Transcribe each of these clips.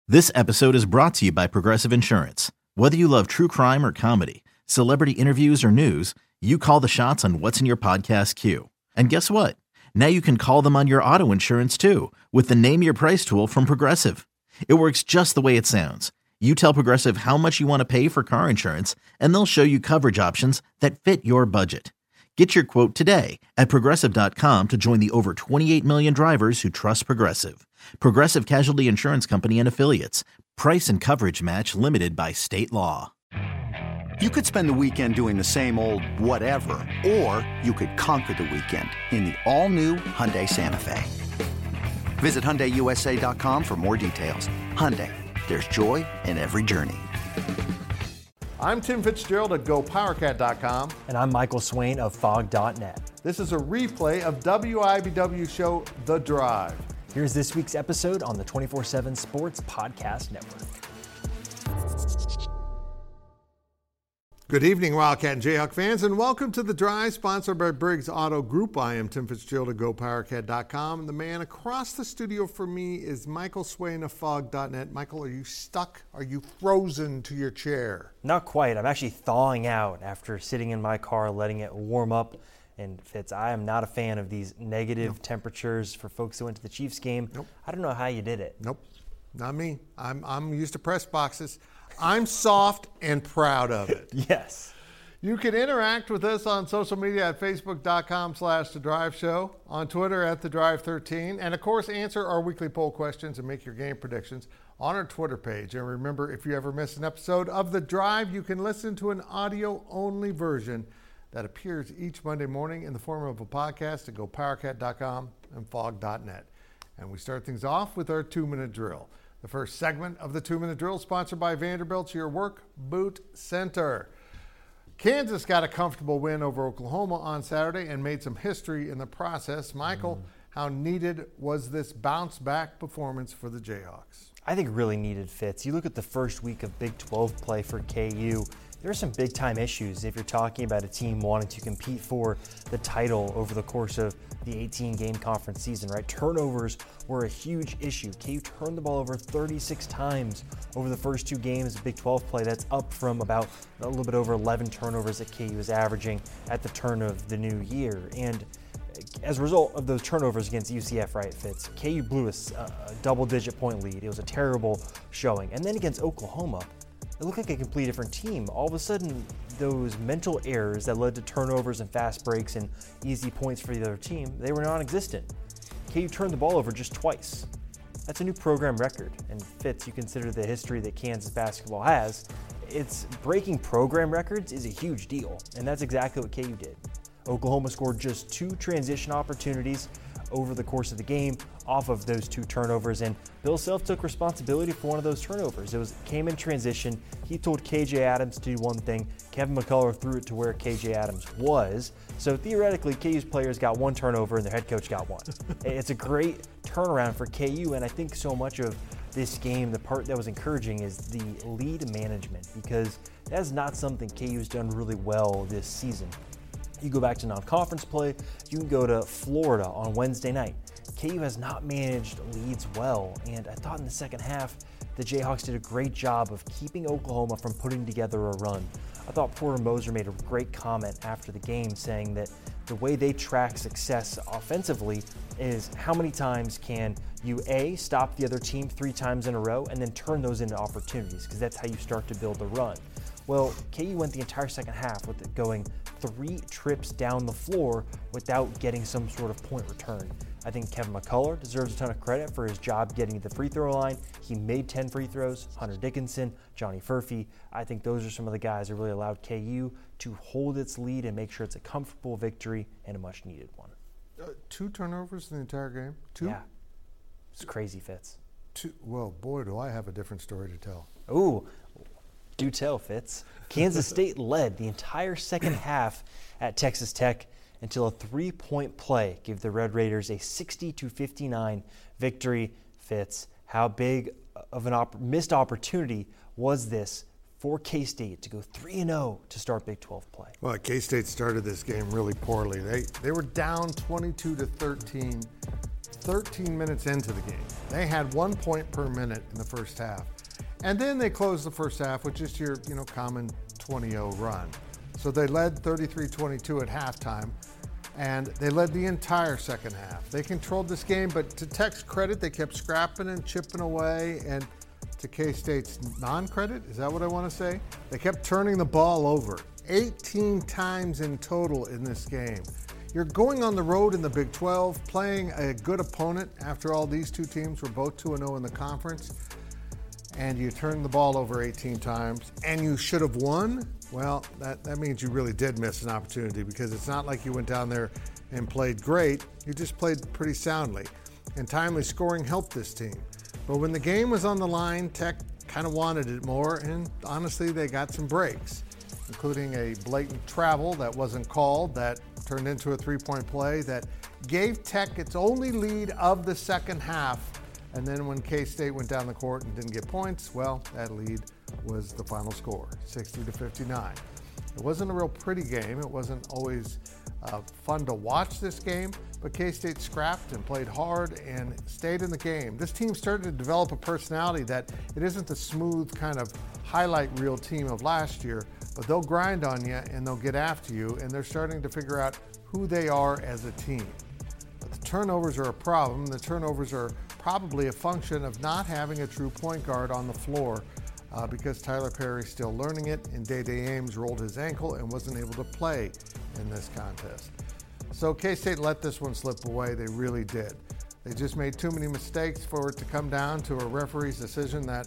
This episode is brought to you by Progressive Insurance. Whether you love true crime or comedy, celebrity interviews or news, you call the shots on what's in your podcast queue. And guess what? Now you can call them on your auto insurance too with the Name Your Price tool from Progressive. It works just the way it sounds. You tell Progressive how much you want to pay for car insurance, and they'll show you coverage options that fit your budget. Get your quote today at Progressive.com to join the over 28 million drivers who trust Progressive. Progressive Casualty Insurance Company and Affiliates. Price and coverage match limited by state law. You could spend the weekend doing the same old whatever, or you could conquer the weekend in the all-new Hyundai Santa Fe. Visit HyundaiUSA.com for more details. Hyundai, there's joy in every journey. I'm Tim Fitzgerald at GoPowerCat.com. And I'm Michael Swain of Fog.net. This is a replay of WIBW show The Drive. Here's this week's episode on the 24/7 Sports Podcast Network. Good evening, Wildcat and Jayhawk fans, and welcome to The Drive, sponsored by Briggs Auto Group. I am Tim Fitzgerald at GoPowerCat.com, and the man across the studio for me is Michael Swain of Fog.net. Michael, are you stuck? Are you frozen to your chair? Not quite. I'm actually thawing out after sitting in my car, letting it warm up. And Fitz, I am not a fan of these negative temperatures for folks who went to the Chiefs game. Nope. I don't know how you did it. Nope, not me. I'm used to press boxes. I'm soft and proud of it. Yes. You can interact with us on social media at Facebook.com/The Drive Show, on Twitter at The Drive 13, and of course answer our weekly poll questions and make your game predictions on our Twitter page. And remember, if you ever miss an episode of The Drive, you can listen to an audio-only version that appears each Monday morning in the form of a podcast at GoPowerCat.com and Fog.net. And we start things off with our 2-minute drill. The first segment of the 2-minute drill is sponsored by Vanderbilt's Your Work Boot Center. Kansas got a comfortable win over Oklahoma on Saturday and made some history in the process. Michael, how needed was this bounce-back performance for the Jayhawks? I think really needed, Fitz. You look at the first week of Big 12 play for KU. There are some big-time issues if you're talking about a team wanting to compete for the title over the course of the 18-game conference season, right? Turnovers were a huge issue. KU turned the ball over 36 times over the first 2 games of Big 12 play. That's up from about a little bit over 11 turnovers that KU was averaging at the turn of the new year. And as a result of those turnovers against UCF, right, Fitz, KU blew a double-digit point lead. It was a terrible showing. And then against Oklahoma, it looked like a completely different team. All of a sudden, those mental errors that led to turnovers and fast breaks and easy points for the other team, they were non-existent. KU turned the ball over just twice. That's a new program record. And Fitz, you consider the history that Kansas basketball has, it's breaking program records is a huge deal. And that's exactly what KU did. Oklahoma scored just 2 transition opportunities over the course of the game off of those 2 turnovers, and Bill Self took responsibility for one of those turnovers. It came in transition. He told KJ Adams to do one thing. Kevin McCullough threw it to where KJ Adams was. So theoretically, KU's players got 1 turnover and their head coach got 1. It's a great turnaround for KU, and I think so much of this game, the part that was encouraging is the lead management, because that's not something KU's done really well this season. You go back to non-conference play, you can go to Florida on Wednesday night. KU has not managed leads well, and I thought in the second half, the Jayhawks did a great job of keeping Oklahoma from putting together a run. I thought Porter Moser made a great comment after the game saying that the way they track success offensively is how many times can you A, stop the other team 3 times in a row and then turn those into opportunities, because that's how you start to build a run. Well, KU went the entire second half with it going 3 trips down the floor without getting some sort of point return. I think Kevin McCullough deserves a ton of credit for his job getting to the free throw line. He made 10 free throws. Hunter Dickinson, Johnny Furphy. I think those are some of the guys that really allowed KU to hold its lead and make sure it's a comfortable victory and a much-needed one. 2 turnovers in the entire game? 2? Yeah. It's crazy, Fitz. 2. Well, boy, do I have a different story to tell. Ooh. Do tell, Fitz. Kansas State led the entire second half at Texas Tech until a 3-point play gave the Red Raiders a 60-59 victory. Fitz, how big of an missed opportunity was this for K-State to go 3-0 to start Big 12 play? Well, K-State started this game really poorly. They were down 22-13 13 minutes into the game. They had 1 point per minute in the first half. And then they closed the first half with just your, common 20-0 run. So they led 33-22 at halftime, and they led the entire second half. They controlled this game, but to Tech's credit, they kept scrapping and chipping away, and to K-State's non-credit, is that what I want to say? They kept turning the ball over 18 times in total in this game. You're going on the road in the Big 12, playing a good opponent. After all, these two teams were both 2-0 in the conference, and you turned the ball over 18 times, and you should have won. Well, that means you really did miss an opportunity, because it's not like you went down there and played great. You just played pretty soundly, and timely scoring helped this team. But when the game was on the line, Tech kind of wanted it more, and honestly, they got some breaks, including a blatant travel that wasn't called that turned into a three-point play that gave Tech its only lead of the second half. And then when K-State went down the court and didn't get points, well, that lead was the final score, 60-59. It wasn't a real pretty game. It wasn't always fun to watch this game, but K-State scrapped and played hard and stayed in the game. This team started to develop a personality that it isn't the smooth kind of highlight reel team of last year, but they'll grind on you and they'll get after you, and they're starting to figure out who they are as a team. But the turnovers are a problem. The turnovers are probably a function of not having a true point guard on the floor because Tyler Perry's still learning it, and Day-Day Ames rolled his ankle and wasn't able to play in this contest. So K-State let this one slip away. They really did. They just made too many mistakes for it to come down to a referee's decision that,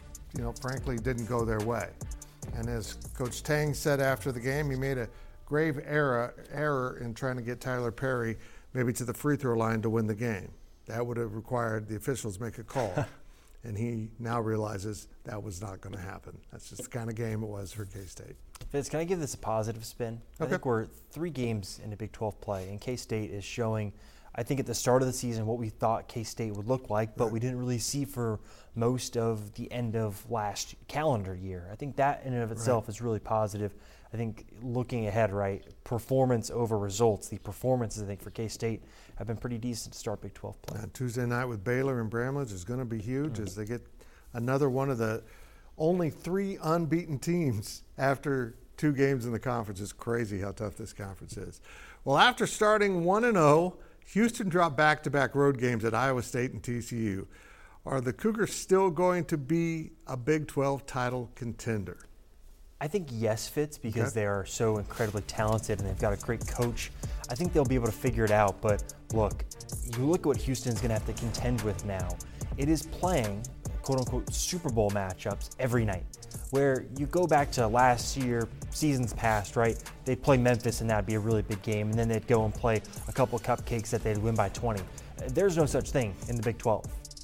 frankly didn't go their way. And as Coach Tang said after the game, he made a grave error in trying to get Tyler Perry maybe to the free throw line to win the game. That would have required the officials make a call. And he now realizes that was not going to happen. That's just the kind of game it was for K-State. Fitz, can I give this a positive spin? Okay. I think we're 3 games into Big 12 play, and K-State is showing, I think at the start of the season, what we thought K-State would look like, but we didn't really see for most of the end of last calendar year. I think that in and of itself is really positive. I think looking ahead, performance over results. The performances, I think, for K-State have been pretty decent to start Big 12 play. Tuesday night with Baylor and Bramlage is going to be huge as they get another one of the only 3 unbeaten teams after 2 games in the conference. It's crazy how tough this conference is. Well, after starting 1-0, Houston dropped back-to-back road games at Iowa State and TCU. Are the Cougars still going to be a Big 12 title contender? I think yes, Fitz, because they are so incredibly talented and they've got a great coach. I think they'll be able to figure it out. But look, you look at what Houston's going to have to contend with now. It is playing, quote-unquote, Super Bowl matchups every night, where you go back to last year, seasons past, they'd play Memphis and that'd be a really big game, and then they'd go and play a couple of cupcakes that they'd win by 20. There's no such thing in the Big 12,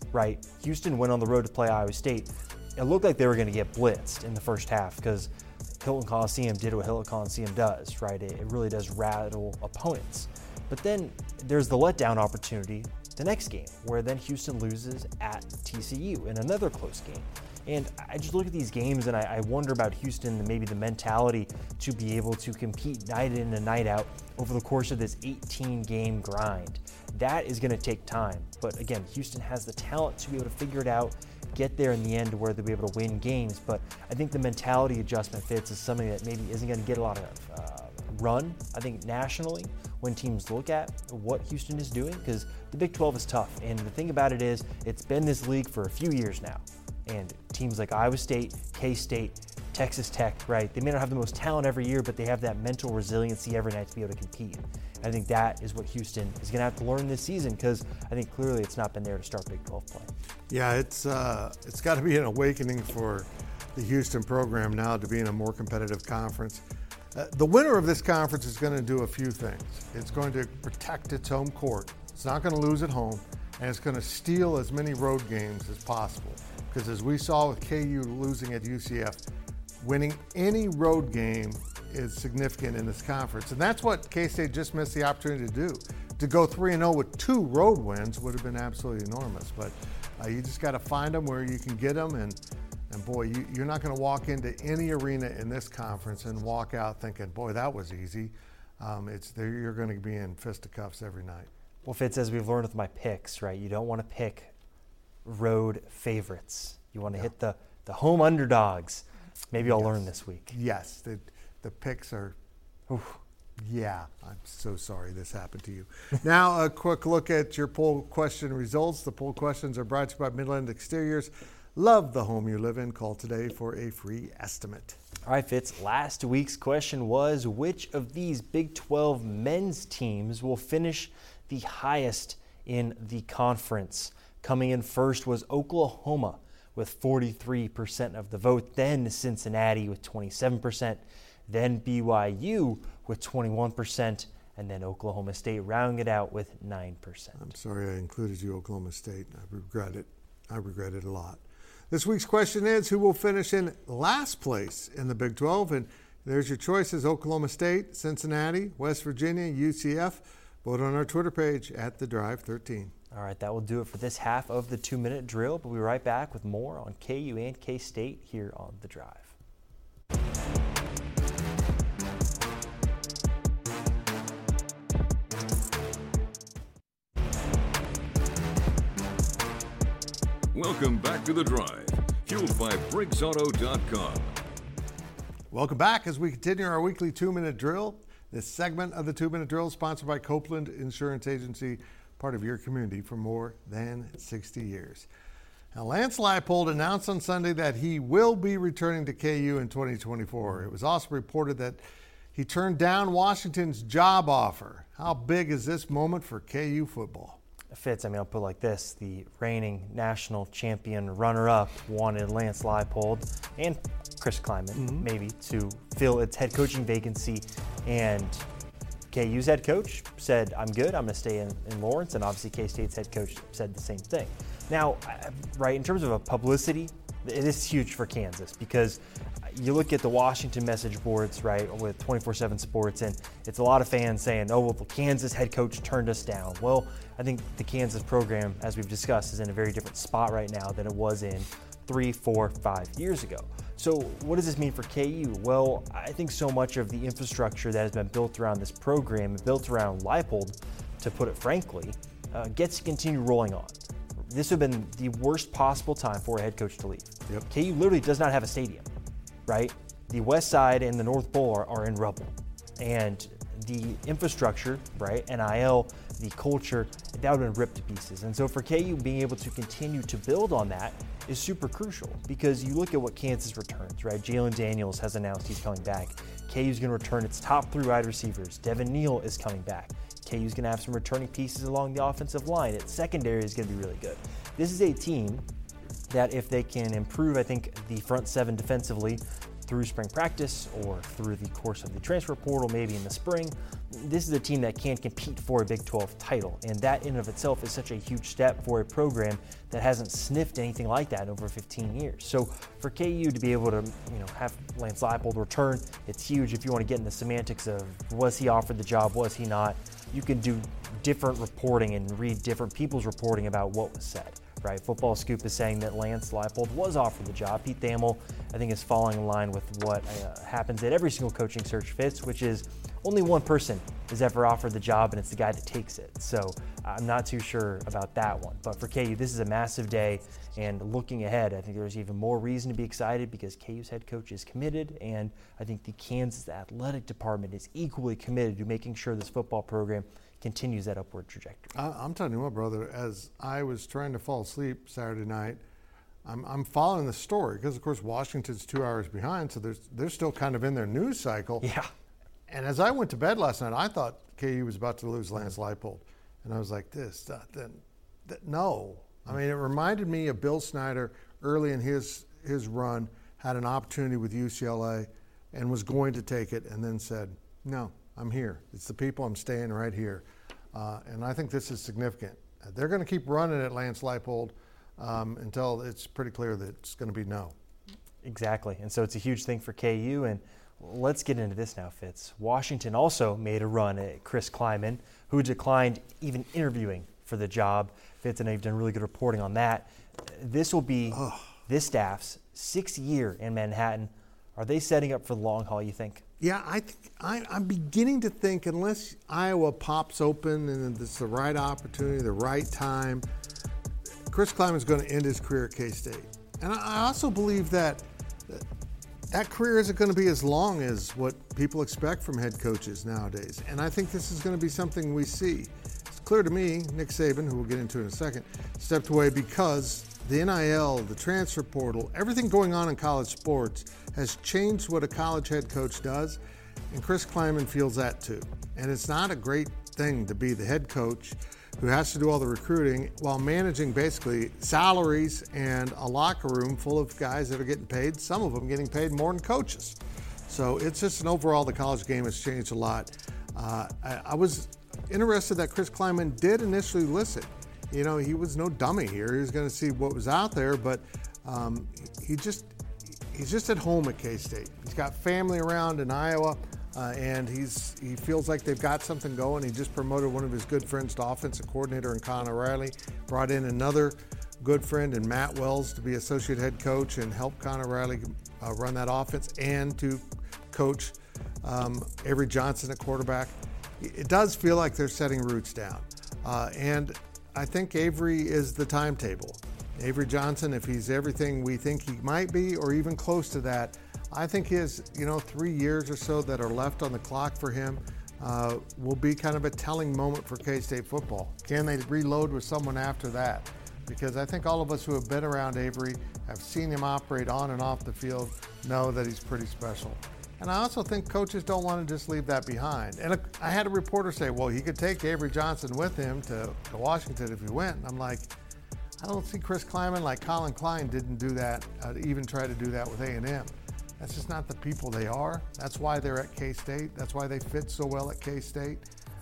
Houston went on the road to play Iowa State. It looked like they were going to get blitzed in the first half because Hilton Coliseum did what Hilton Coliseum does, It really does rattle opponents. But then there's the letdown opportunity the next game, where then Houston loses at TCU in another close game. And I just look at these games and I wonder about Houston and maybe the mentality to be able to compete night in and night out over the course of this 18-game grind. That is going to take time. But again, Houston has the talent to be able to figure it out, get there in the end where they'll be able to win games. But I think the mentality adjustment, Fitz, is something that maybe isn't going to get a lot of run, I think, nationally when teams look at what Houston is doing, because the Big 12 is tough. And the thing about it is, it's been this league for a few years now. And teams like Iowa State, K-State, Texas Tech, they may not have the most talent every year, but they have that mental resiliency every night to be able to compete. I think that is what Houston is going to have to learn this season, because I think clearly it's not been there to start Big 12 play. Yeah, it's got to be an awakening for the Houston program now to be in a more competitive conference. The winner of this conference is going to do a few things. It's going to protect its home court. It's not going to lose at home, and it's going to steal as many road games as possible. Because as we saw with KU losing at UCF, winning any road game is significant in this conference. And that's what K-State just missed the opportunity to do. To go 3-0 with 2 road wins would have been absolutely enormous. But you just got to find them where you can get them. And boy, you're not going to walk into any arena in this conference and walk out thinking, boy, that was easy. You're going to be in fisticuffs every night. Well, Fitz, as we've learned with my picks, right, you don't want to pick road favorites. You want to hit the home underdogs. Maybe I'll learn this week. Yes, the picks are, yeah, I'm so sorry this happened to you. Now, a quick look at your poll question results. The poll questions are brought to you by Midland Exteriors. Love the home you live in. Call today for a free estimate. All right, Fitz, last week's question was, which of these Big 12 men's teams will finish the highest in the conference? Coming in first was Oklahoma with 43% of the vote, then Cincinnati with 27%, then BYU with 21%, and then Oklahoma State rounding it out with 9%. I'm sorry I included you, Oklahoma State. I regret it. I regret it a lot. This week's question is, who will finish in last place in the Big 12? And there's your choices: Oklahoma State, Cincinnati, West Virginia, UCF. Vote on our Twitter page at The Drive 13. All right, that will do it for this half of the 2-minute drill. But we'll be right back with more on KU and K-State here on The Drive. Welcome back to The Drive, fueled by BriggsAuto.com. Welcome back as we continue our weekly 2-minute drill. This segment of the 2-minute drill is sponsored by Copeland Insurance Agency, part of your community for more than 60 years. Now, Lance Leipold announced on Sunday that he will be returning to KU in 2024. It was also reported that he turned down Washington's job offer. How big is this moment for KU football? Fitz, I'll put it like this. The reigning national champion runner-up wanted Lance Leipold and Chris Klieman maybe to fill its head coaching vacancy, and KU's head coach said, I'm good, I'm going to stay in Lawrence, and obviously K-State's head coach said the same thing. Now, right, in terms of a publicity, it is huge for Kansas because you look at the Washington message boards, right, with 24/7 Sports, and it's a lot of fans saying, oh, well, the Kansas head coach turned us down. Well, I think the Kansas program, as we've discussed, is in a very different spot right now than it was in 3, 4, 5 years ago. So what does this mean for KU? Well, I think so much of the infrastructure that has been built around this program and built around Leipold, to put it frankly, gets to continue rolling on. This would have been the worst possible time for a head coach to leave. Yep. KU literally does not have a stadium, right? The West Side and the North Bowl are in rubble. And the infrastructure, right, NIL, the culture, that would have been ripped to pieces. And so for KU, being able to continue to build on that is super crucial, because you look at what Kansas returns, right? Jalen Daniels has announced he's coming back. KU's going to return its top 3 wide receivers. Devin Neal is coming back. KU's going to have some returning pieces along the offensive line. Its secondary is going to be really good. This is a team that, if they can improve, I think, the front 7 defensively through spring practice or through the course of the transfer portal, maybe in the spring, this is a team that can compete for a Big 12 title. And that in and of itself is such a huge step for a program that hasn't sniffed anything like that in over 15 years. So for KU to be able to, have Lance Leipold return, it's huge. If you want to get in the semantics of was he offered the job, was he not, you can do different reporting and read different people's reporting about what was said. Right, Football Scoop is saying that Lance Leipold was offered the job. Pete Thamel, I think, is falling in line with what happens at every single coaching search, Fitz, which is only one person is ever offered the job, and it's the guy that takes it. So I'm not too sure about that one. But for KU, this is a massive day, and looking ahead, I think there's even more reason to be excited because KU's head coach is committed, and I think the Kansas athletic department is equally committed to making sure this football program continues that upward trajectory. I'm telling you what, brother, as I was trying to fall asleep Saturday night, I'm following the story because, of course, Washington's 2 hours behind, so they're still kind of in their news cycle. Yeah. And as I went to bed last night, I thought KU was about to lose Lance Leipold. And I was like, no. I mean, it reminded me of Bill Snyder early in his run, had an opportunity with UCLA and was going to take it and then said, no, I'm here. It's the people, I'm staying right here. And I think this is significant. They're going to keep running at Lance Leipold until it's pretty clear that it's going to be no. Exactly. And so it's a huge thing for KU. And let's get into this now, Fitz. Washington also made a run at Chris Klieman, who declined even interviewing for the job. Fitz, I know you've done really good reporting on that. This will be this staff's 6th year in Manhattan. Are they setting up for the long haul, you think? Yeah, I'm beginning to think unless Iowa pops open and it's the right opportunity, the right time, Chris Klieman's going to end his career at K-State. And I also believe that career isn't going to be as long as what people expect from head coaches nowadays. And I think this is going to be something we see. It's clear to me, Nick Saban, who we'll get into in a second, stepped away because the NIL, the transfer portal, everything going on in college sports has changed what a college head coach does, and Chris Klieman feels that too. And it's not a great thing to be the head coach who has to do all the recruiting while managing basically salaries and a locker room full of guys that are getting paid, some of them getting paid more than coaches. So it's just an overall, the college game has changed a lot. I was interested that Chris Klieman did initially listen. You know, he was no dummy here. He was going to see what was out there, but he's just at home at K-State. He's got family around in Iowa, and he feels like they've got something going. He just promoted one of his good friends to offensive coordinator in Connor Riley, brought in another good friend in Matt Wells to be associate head coach and help Connor Riley run that offense and to coach Avery Johnson at quarterback. It does feel like they're setting roots down. And I think Avery is the timetable. Avery Johnson, if he's everything we think he might be or even close to that, I think his 3 years or so that are left on the clock for him will be kind of a telling moment for K-State football. Can they reload with someone after that? Because I think all of us who have been around Avery, have seen him operate on and off the field, know that he's pretty special. And I also think coaches don't want to just leave that behind. And I had a reporter say, well, he could take Avery Johnson with him to Washington if he went. And I'm like, I don't see Chris Klieman like Colin Klein didn't do that, even try to do that with A&M. That's just not the people they are. That's why they're at K-State. That's why they fit so well at K-State.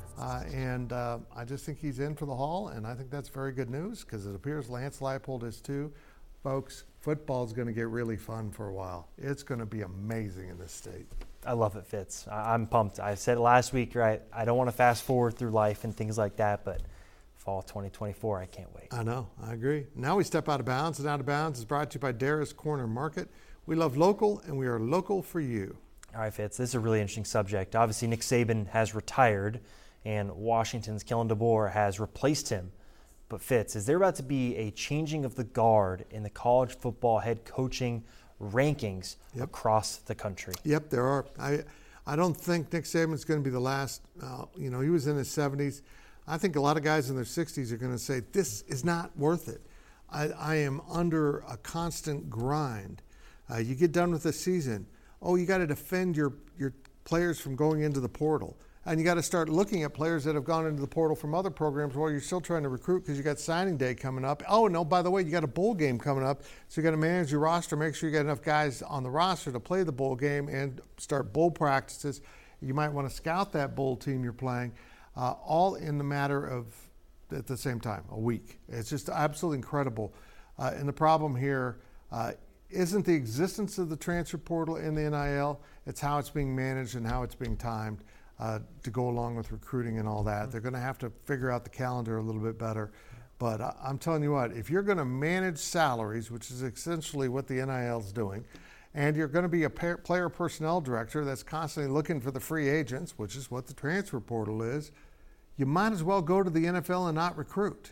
I just think he's in for the haul, and I think that's very good news because it appears Lance Leipold is too. Folks, football is going to get really fun for a while. It's going to be amazing in this state. I love it, Fitz. I'm pumped. I said it last week, right? I don't want to fast forward through life and things like that, but fall 2024, I can't wait. I know. I agree. Now we step out of bounds, and Out of Bounds is brought to you by Darris Corner Market. We love local, and we are local for you. All right, Fitz, this is a really interesting subject. Obviously, Nick Saban has retired, and Washington's Kellen DeBoer has replaced him. But Fitz, is there about to be a changing of the guard in the college football head coaching rankings across the country? Yep, there are. I don't think Nick Saban's going to be the last. He was in his 70s. I think a lot of guys in their 60s are going to say, this is not worth it. I am under a constant grind. You get done with the season. Oh, you got to defend your players from going into the portal. And you got to start looking at players that have gone into the portal from other programs while you're still trying to recruit because you got signing day coming up. Oh, no, by the way, you got a bowl game coming up. So you got to manage your roster, make sure you got enough guys on the roster to play the bowl game and start bowl practices. You might want to scout that bowl team you're playing, all in the matter of, at the same time, a week. It's just absolutely incredible. And the problem here isn't the existence of the transfer portal in the NIL. It's how it's being managed and how it's being timed. To go along with recruiting and all that. They're going to have to figure out the calendar a little bit better. But I'm telling you what, if you're going to manage salaries, which is essentially what the NIL is doing, and you're going to be a player personnel director that's constantly looking for the free agents, which is what the transfer portal is, you might as well go to the NFL and not recruit.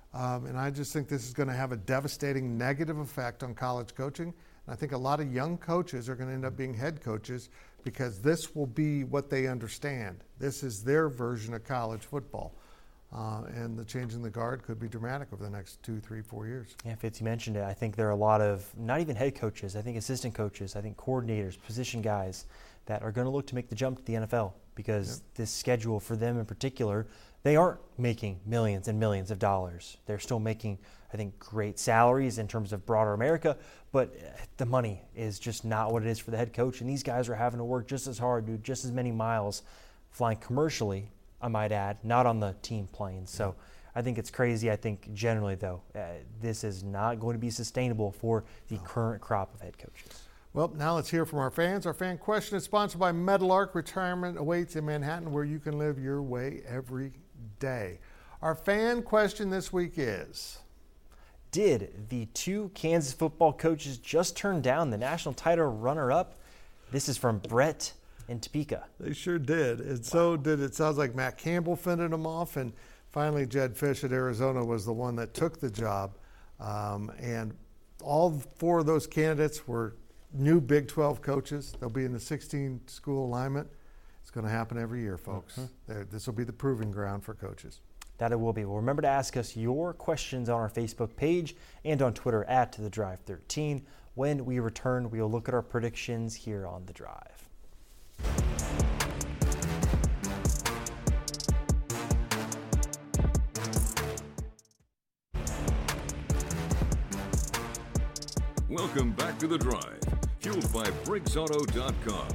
And I just think this is going to have a devastating negative effect on college coaching. And I think a lot of young coaches are going to end up being head coaches because this will be what they understand. This is their version of college football. And the change in the guard could be dramatic over the next 2, 3, 4 years. Yeah, Fitz, you mentioned it. I think there are a lot of, not even head coaches, I think assistant coaches, I think coordinators, position guys that are going to look to make the jump to the NFL because this schedule for them in particular, they aren't making millions and millions of dollars. They're still making, I think, great salaries in terms of broader America, but the money is just not what it is for the head coach. And these guys are having to work just as hard, do just as many miles, flying commercially, I might add, not on the team planes. So I think it's crazy. I think generally, though, this is not going to be sustainable for the current crop of head coaches. Well, now let's hear from our fans. Our fan question is sponsored by Meadowlark. Retirement awaits in Manhattan, where you can live your way every day. Our fan question this week is: did the two Kansas football coaches just turn down the national title runner-up? This is from Brett in Topeka. They sure did. And so did, it sounds like Matt Campbell fended them off. And finally, Jedd Fisch at Arizona was the one that took the job. And all 4 of those candidates were new Big 12 coaches. They'll be in the 16-school alignment. It's going to happen every year, folks. This will be the proving ground for coaches. That it will be. Well, remember to ask us your questions on our Facebook page and on Twitter at The Drive 13. When we return, we will look at our predictions here on The Drive. Welcome back to The Drive, fueled by BriggsAuto.com.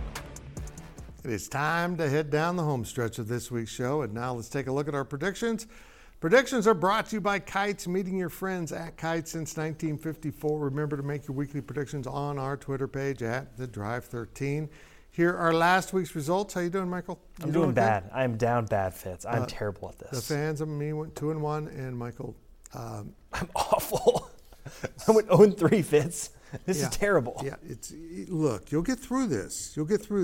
It is time to head down the home stretch of this week's show, and now let's take a look at our predictions. Predictions are brought to you by Kites, meeting your friends at Kites since 1954. Remember to make your weekly predictions on our Twitter page at The Drive 13. Here are last week's results. How you doing, Michael? I'm doing bad. I'm down bad, Fitz. I'm terrible at this. The fans of me went 2-1, and Michael. I'm awful. I went 0-3, Fitz. This is terrible. Yeah, look, you'll get through this.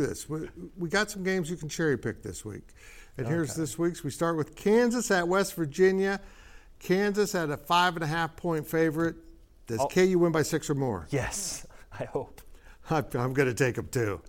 We got some games you can cherry pick this week. And here's this week's. We start with Kansas at West Virginia. Kansas at a 5.5-point favorite. Does KU win by 6 or more? Yes, I hope. I'm going to take them too.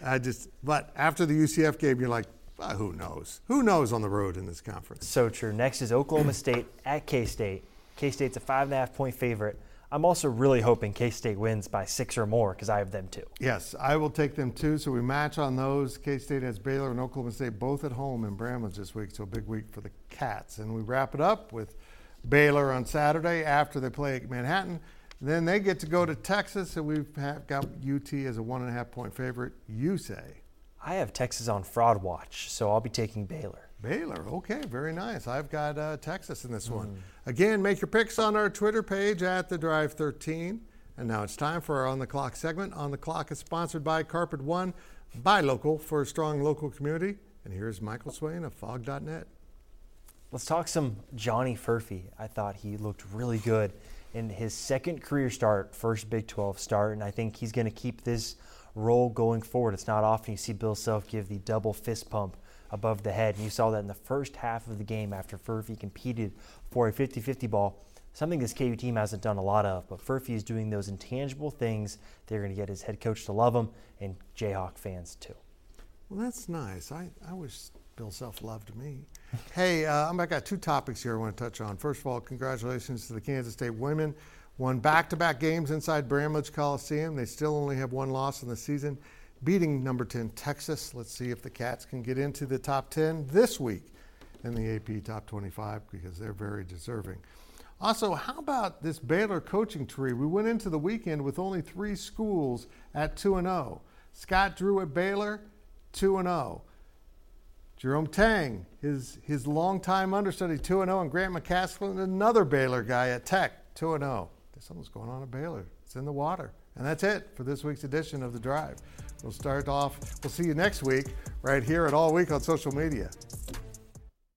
But after the UCF game, you're like, who knows? Who knows on the road in this conference? So true. Next is Oklahoma State at K-State. K-State's a 5.5-point favorite. I'm also really hoping K-State wins by 6 or more because I have them too. Yes, I will take them too. So we match on those. K-State has Baylor and Oklahoma State both at home in Bramlage this week. So a big week for the Cats. And we wrap it up with Baylor on Saturday after they play at Manhattan. Then they get to go to Texas, and we've got UT as a 1.5-point favorite. You say? I have Texas on fraud watch, so I'll be taking Baylor. Baylor, okay, very nice. I've got Texas in this one. Again, make your picks on our Twitter page at The Drive 13. And now it's time for our On the Clock segment. On the Clock is sponsored by Carpet One. Buy local for a strong local community. And here's Michael Swain of Fog.net. Let's talk some Johnny Furphy. I thought he looked really good in his second career start, first Big 12 start, and I think he's going to keep this role going forward. It's not often you see Bill Self give the double fist pump above the head, and you saw that in the first half of the game after Furphy competed for a 50-50 ball, something this KU team hasn't done a lot of, but Furphy is doing those intangible things. They're going to get his head coach to love him, and Jayhawk fans too. Well, that's nice. I wish Bill Self loved me. Hey, I got 2 topics here I want to touch on. First of all, congratulations to the Kansas State women. Won back-to-back games inside Bramlage Coliseum. They still only have 1 loss in the season, beating number 10 Texas. Let's see if the Cats can get into the top 10 this week in the AP Top 25 because they're very deserving. Also, how about this Baylor coaching tree? We went into the weekend with only 3 schools at 2-0. Scott Drew at Baylor, 2-0. Jerome Tang, his longtime understudy, 2-0, and Grant McCaskill, another Baylor guy at Tech, 2-0. Something's going on at Baylor. It's in the water. And that's it for this week's edition of The Drive. We'll see you next week right here at All Week on social media.